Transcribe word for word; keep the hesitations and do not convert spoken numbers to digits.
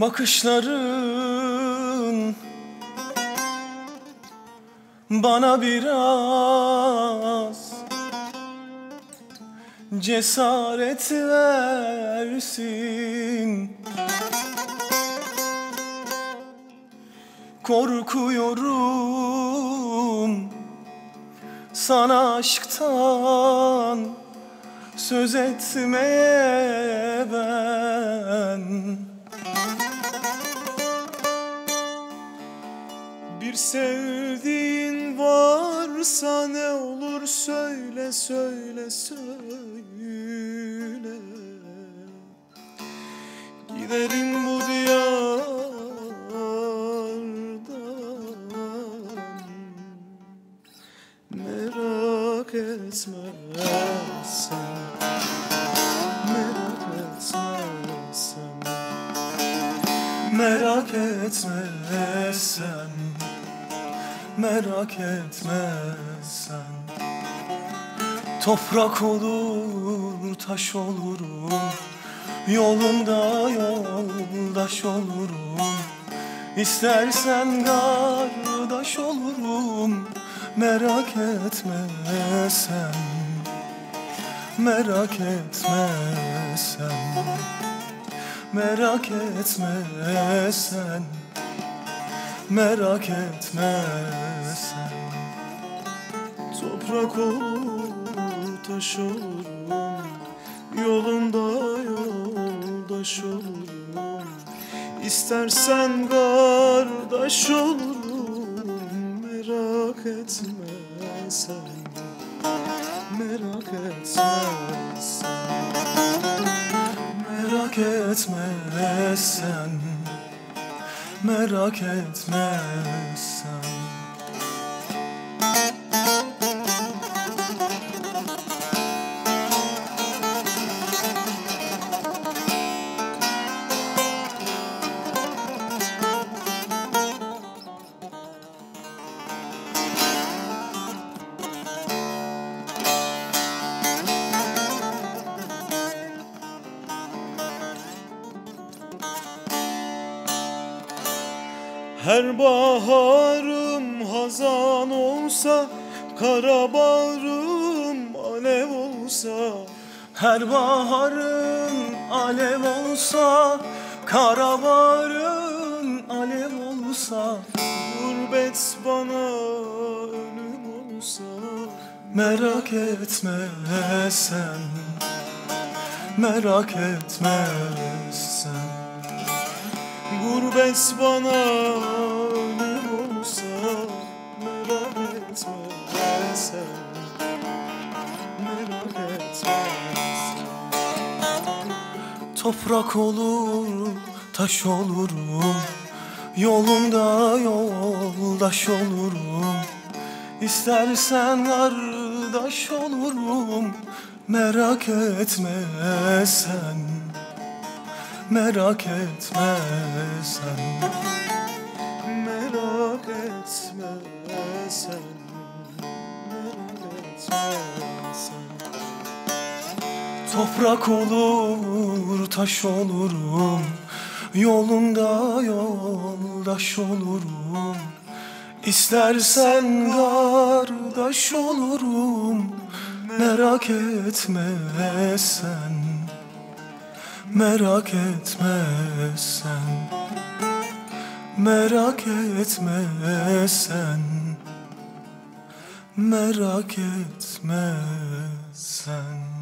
Bakışların bana biraz cesaret versin. Korkuyorum sana aşktan söz etmeye ben. Bir sevdiğin varsa ne olur söyle söyle söyle. Giderim bu diyardan, merak etme sen, merak etme sen, merak etme sen, merak etme sen. Toprak olur, taş olurum, yolunda yoldaş olurum. İstersen kardeş olurum, merak etme sen, merak etme sen, merak etme sen, merak etme sen. Toprak olur, taş olurum, yolunda yoldaş olurum. İstersen kardeş olurum, merak etme sen, merak etme sen, merak etme sen, merak etme sen. Her baharım hazan olsa, kara bağrım alev olsa. Her baharın alev olsa, kara bağrın alev olsa. Gurbet bana ölüm olsa, merak etme sen, merak etme sen. Gurbet bana ölüm olsa, merak etme sen, merak etme sen. Toprak olur, taş olurum, yolunda yoldaş olurum. İstersen kardeş olurum, merak etme sen, merak etme sen, merak etme sen, merak etme sen. Toprak olur, taş olurum, yolunda yoldaş olurum. İstersen kardeş olurum, merak etme sen, merak etme sen, merak etme sen, merak etme sen.